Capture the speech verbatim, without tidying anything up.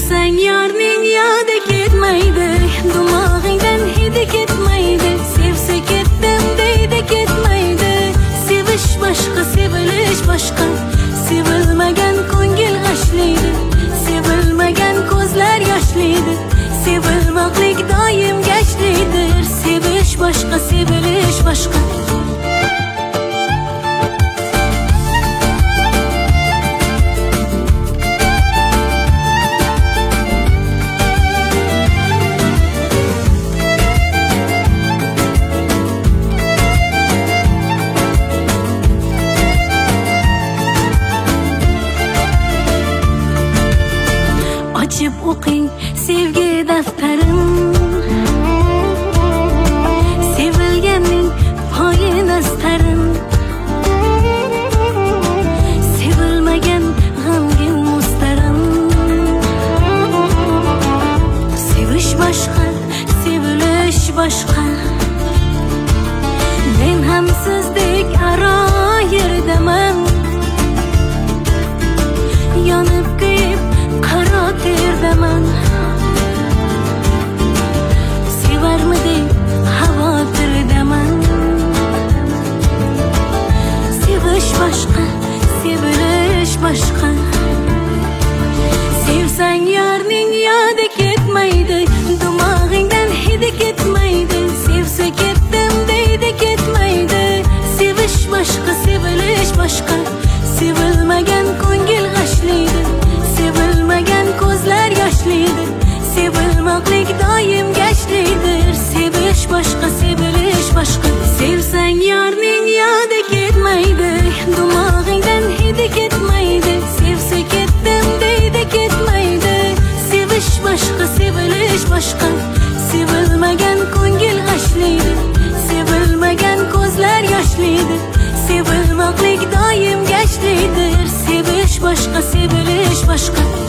Sevsang yarning yodi ketmaydi, dumog'ingdan hidi ketmaydi. Sevsa ketdim deydi ketmaydi. Sevish boshqa, sevilish boshqa. Sevilmagan ko'ngil g'ashlaydi, sevilmagan ko'zlar yoshlaydi. Sevilmoqlik doim gashlaydir. Sevish boshqa, sevilish boshqa. Ochib o'qing sevgi daftarim, sevilganning poyin astarim. Sevilmagan g'amgin mustarim. Sevish boshqa, sevilish boshqa. Men ham sizdek aro yerdaman, yonib kuyib qaro terdaman. Sevarmiding xavotirdaman. Sevish boshqa, sevilish boshqa. Sevsang yarning yodi ketmaydi, dumog'ingdan hidi ketmaydi. Sevsa ketdim deydi ketmaydi. Sevish boshqa, sevilish boshqa. Sevilmagan ko'ngil g'ashlaydi, sevilmagan ko'zlar yoshlaydi. Sevilmoqlik doim gashlaydir. Sevish boshqa, sevilish boshqa. Sevsang yarning yodi ketmaydi, dumog'ingdan hidi ketmaydi. Sevsa ketdim deydi ketmaydi. Sevish boshqa, sevilish boshqa. Sevilmagan ko'ngil g'ashlaydi, sevilmagan ko'zlar yoshlaydi. Sevilmoqlik doim gashlaydir. Sevish boshqa, sevilish boshqa.